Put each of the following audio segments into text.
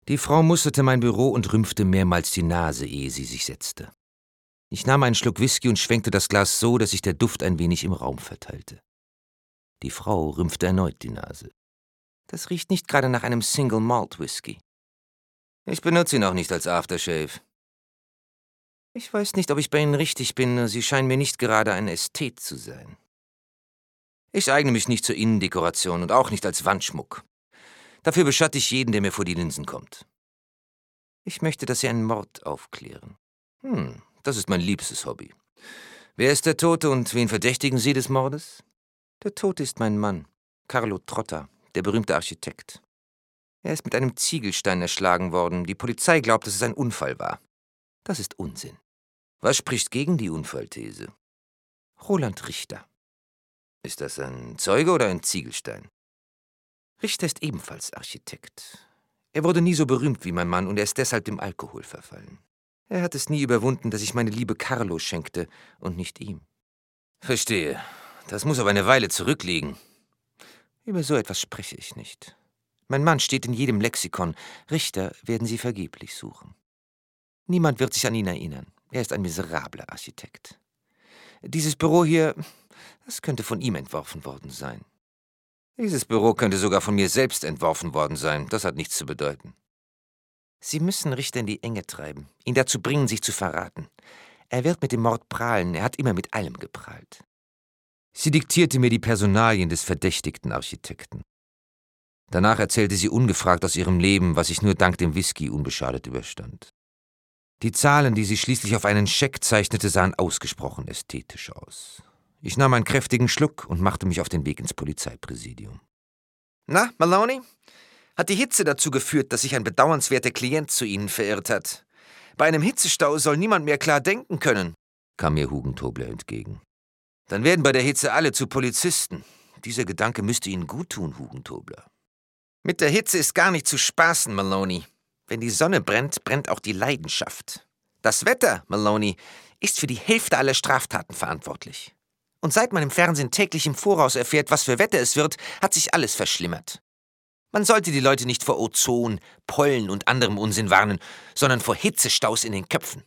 Die Frau musterte mein Büro und rümpfte mehrmals die Nase, ehe sie sich setzte. Ich nahm einen Schluck Whisky und schwenkte das Glas so, dass sich der Duft ein wenig im Raum verteilte. Die Frau rümpfte erneut die Nase. »Das riecht nicht gerade nach einem Single Malt Whisky.« »Ich benutze ihn auch nicht als Aftershave.« »Ich weiß nicht, ob ich bei Ihnen richtig bin. Sie scheinen mir nicht gerade ein Ästhet zu sein.« »Ich eigne mich nicht zur Innendekoration und auch nicht als Wandschmuck. Dafür beschatte ich jeden, der mir vor die Linsen kommt.« »Ich möchte, dass Sie einen Mord aufklären.« Das ist mein liebstes Hobby. Wer ist der Tote und wen verdächtigen Sie des Mordes?« »Der Tote ist mein Mann, Carlo Trotta, der berühmte Architekt. Er ist mit einem Ziegelstein erschlagen worden. Die Polizei glaubt, dass es ein Unfall war. Das ist Unsinn. Was spricht gegen die Unfallthese?« »Roland Richter.« »Ist das ein Zeuge oder ein Ziegelstein?« »Richter ist ebenfalls Architekt. Er wurde nie so berühmt wie mein Mann und er ist deshalb dem Alkohol verfallen. Er hat es nie überwunden, dass ich meine Liebe Carlo schenkte und nicht ihm.« »Verstehe. Das muss aber eine Weile zurückliegen.« »Über so etwas spreche ich nicht. Mein Mann steht in jedem Lexikon. Richter werden Sie vergeblich suchen. Niemand wird sich an ihn erinnern. Er ist ein miserabler Architekt. Dieses Büro hier, das könnte von ihm entworfen worden sein.« »Dieses Büro könnte sogar von mir selbst entworfen worden sein. Das hat nichts zu bedeuten.« »Sie müssen Richter in die Enge treiben, ihn dazu bringen, sich zu verraten. Er wird mit dem Mord prahlen. Er hat immer mit allem geprahlt.« Sie diktierte mir die Personalien des verdächtigten Architekten. Danach erzählte sie ungefragt aus ihrem Leben, was ich nur dank dem Whisky unbeschadet überstand. Die Zahlen, die sie schließlich auf einen Scheck zeichnete, sahen ausgesprochen ästhetisch aus. Ich nahm einen kräftigen Schluck und machte mich auf den Weg ins Polizeipräsidium. »Na, Maloney? Hat die Hitze dazu geführt, dass sich ein bedauernswerter Klient zu Ihnen verirrt hat? Bei einem Hitzestau soll niemand mehr klar denken können«, kam mir Hugentobler entgegen. »Dann werden bei der Hitze alle zu Polizisten. Dieser Gedanke müsste Ihnen guttun, Hugentobler.« »Mit der Hitze ist gar nicht zu spaßen, Maloney. Wenn die Sonne brennt, brennt auch die Leidenschaft. Das Wetter, Maloney, ist für die Hälfte aller Straftaten verantwortlich. Und seit man im Fernsehen täglich im Voraus erfährt, was für Wetter es wird, hat sich alles verschlimmert. Man sollte die Leute nicht vor Ozon, Pollen und anderem Unsinn warnen, sondern vor Hitzestaus in den Köpfen.«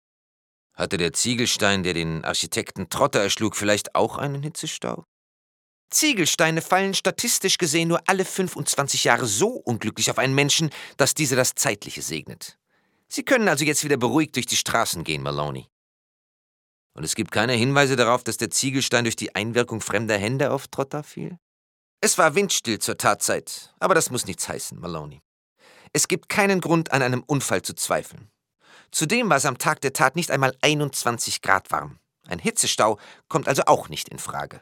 »Hatte der Ziegelstein, der den Architekten Trotter erschlug, vielleicht auch einen Hitzestau?« »Ziegelsteine fallen statistisch gesehen nur alle 25 Jahre so unglücklich auf einen Menschen, dass dieser das Zeitliche segnet. Sie können also jetzt wieder beruhigt durch die Straßen gehen, Maloney.« »Und es gibt keine Hinweise darauf, dass der Ziegelstein durch die Einwirkung fremder Hände auf Trotter fiel?« »Es war windstill zur Tatzeit, aber das muss nichts heißen, Maloney. Es gibt keinen Grund, an einem Unfall zu zweifeln. Zudem war es am Tag der Tat nicht einmal 21 Grad warm. Ein Hitzestau kommt also auch nicht in Frage.«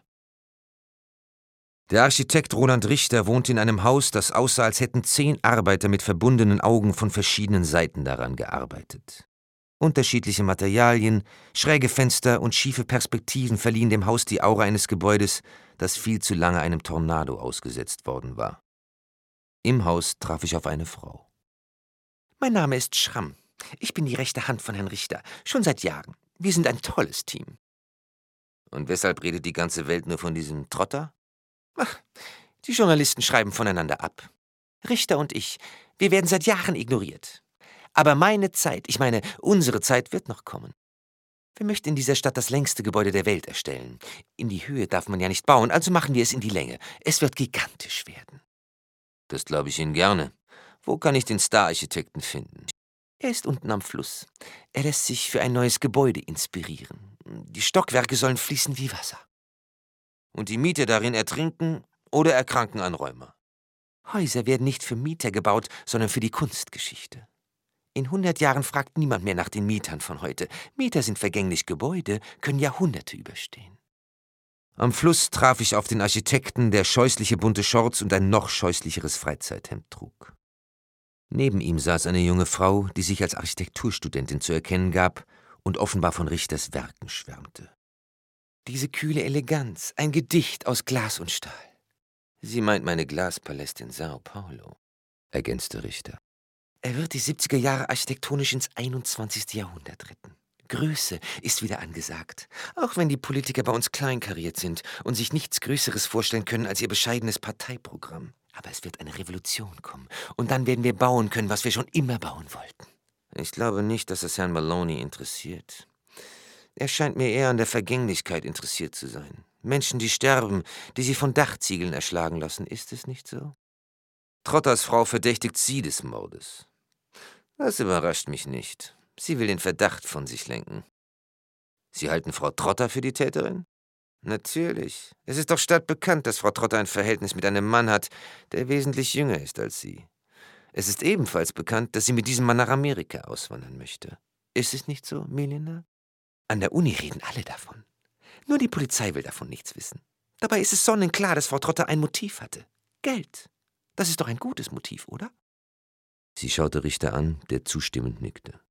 Der Architekt Roland Richter wohnte in einem Haus, das aussah, als hätten 10 Arbeiter mit verbundenen Augen von verschiedenen Seiten daran gearbeitet. Unterschiedliche Materialien, schräge Fenster und schiefe Perspektiven verliehen dem Haus die Aura eines Gebäudes, das viel zu lange einem Tornado ausgesetzt worden war. Im Haus traf ich auf eine Frau. »Mein Name ist Schramm. Ich bin die rechte Hand von Herrn Richter, schon seit Jahren. Wir sind ein tolles Team.« »Und weshalb redet die ganze Welt nur von diesem Trotter?« »Ach, die Journalisten schreiben voneinander ab. Richter und ich, wir werden seit Jahren ignoriert. Aber meine Zeit, ich meine, unsere Zeit wird noch kommen. Wir möchten in dieser Stadt das längste Gebäude der Welt erstellen. In die Höhe darf man ja nicht bauen, also machen wir es in die Länge. Es wird gigantisch werden.« »Das glaube ich Ihnen gerne. Wo kann ich den Star-Architekten finden?« »Er ist unten am Fluss. Er lässt sich für ein neues Gebäude inspirieren. Die Stockwerke sollen fließen wie Wasser.« »Und die Mieter darin ertrinken oder erkranken an Rheuma?« »Häuser werden nicht für Mieter gebaut, sondern für die Kunstgeschichte. In 100 Jahren fragt niemand mehr nach den Mietern von heute. Mieter sind vergänglich, Gebäude können Jahrhunderte überstehen.« Am Fluss traf ich auf den Architekten, der scheußliche bunte Shorts und ein noch scheußlicheres Freizeithemd trug. Neben ihm saß eine junge Frau, die sich als Architekturstudentin zu erkennen gab und offenbar von Richters Werken schwärmte. »Diese kühle Eleganz, ein Gedicht aus Glas und Stahl.« »Sie meint meine Glaspaläste in Sao Paulo«, ergänzte Richter. »Er wird die 70er Jahre architektonisch ins 21. Jahrhundert retten. Größe ist wieder angesagt, auch wenn die Politiker bei uns kleinkariert sind und sich nichts Größeres vorstellen können als ihr bescheidenes Parteiprogramm. Aber es wird eine Revolution kommen. Und dann werden wir bauen können, was wir schon immer bauen wollten. Ich glaube nicht, dass es Herrn Maloney interessiert. Er scheint mir eher an der Vergänglichkeit interessiert zu sein. Menschen, die sterben, die sich von Dachziegeln erschlagen lassen. Ist es nicht so? Trotters Frau verdächtigt sie des Mordes. Das überrascht mich nicht. Sie will den Verdacht von sich lenken. Sie halten Frau Trotter für die Täterin? Natürlich. Es ist doch stadtbekannt, dass Frau Trotter ein Verhältnis mit einem Mann hat, der wesentlich jünger ist als sie. Es ist ebenfalls bekannt, dass sie mit diesem Mann nach Amerika auswandern möchte. Ist es nicht so, Melinda? An der Uni reden alle davon. Nur die Polizei will davon nichts wissen. Dabei ist es sonnenklar, dass Frau Trotter ein Motiv hatte. Geld. Das ist doch ein gutes Motiv, oder? Sie schaute Richter an, der zustimmend nickte.